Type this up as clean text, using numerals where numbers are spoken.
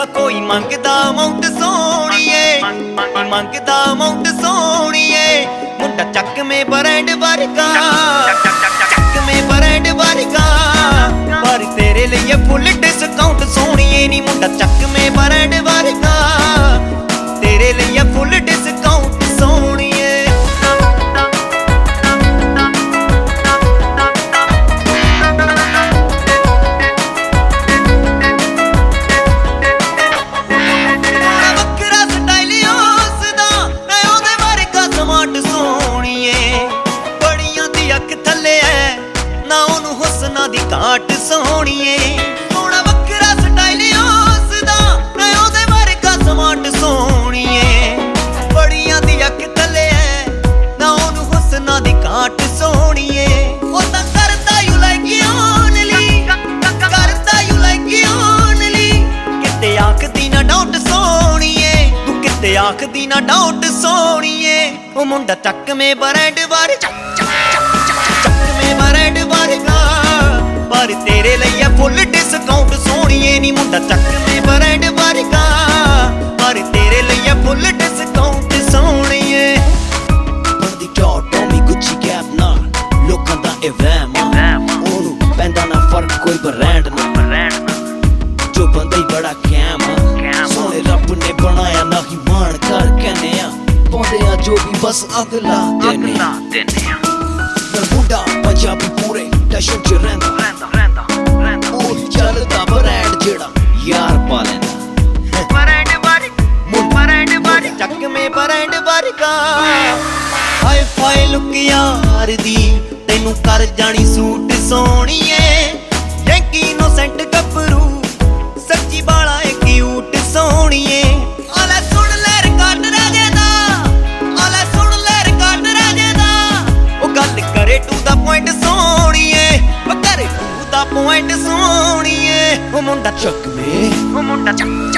कोई मंगदा अमाउंट सोहणीए, मंगदा अमाउंट सोहणीए। मुंडा चक में ब्रांड वर्गा, चक में ब्रांड वर्गा, पर तेरे लिए फुल डिस्काउंट सोहणीए नी। मुंडा चक में ब्रांड वर्गा, तेरे लिए फुल डिस्काउंट सोहणीए। घाट सोहणीए सोहना वखरा स्टाइल उसदा, ना ओहदे वर्गा स्मार्ट सोहणीए। बड़ियां दी अख थल्ले है ना ओनू हुस्ना दी घाट सोहणीए। ओ तां करदा यू लाइक ओनली, करदा यू लाइक ओनली। किते आखदी ना डाउट सोहणीए, तू किते आखदी ना डाउट सोहणीए। ओ मुंडा चक में ब्रांड वर्गा, चक में ब्रांड वर्गा, पर तेरे लिए फुल डिस्काउंट सोहणीए नी। मुंडा चक में ब्रांड वर्गा, पर तेरे लिए फुल डिस्काउंट सोहणीए। बंदी टॉप टॉमी गुच्ची कैप नाल लोकां दा ए वहम, ओनू पैंदा ना फर्क कोई ब्रांड ना। जो बंदा ही बड़ा कैम सोहणे रब ने बनाया ना ही मान कर कहने आ। पाउंदे आ जो भी बस अगला देने मुंडा पंजाबी पूरे टैशन च रहिंदा, चलदा ब्रांड जेड़ा यार पा लैंदा। ब्रांड वर्गा, चक में ब्रांड वर्गा, हाय फाय लुक यार दी तैनू कर जानी सूट सोहणीए। यंकी इनोसेंट गबरू सच्ची बाला ए क्यूट सोहणीए। आले सुन ले रिकॉर्ड राजे दा, आले सुन ले रिकॉर्ड राजे दा। ओ गल करे टू दा पॉइंट सोहणीए, ओ करे टू दा पॉइंट सोहणीए। ओ मुंडा चक में, ओ मुंडा चक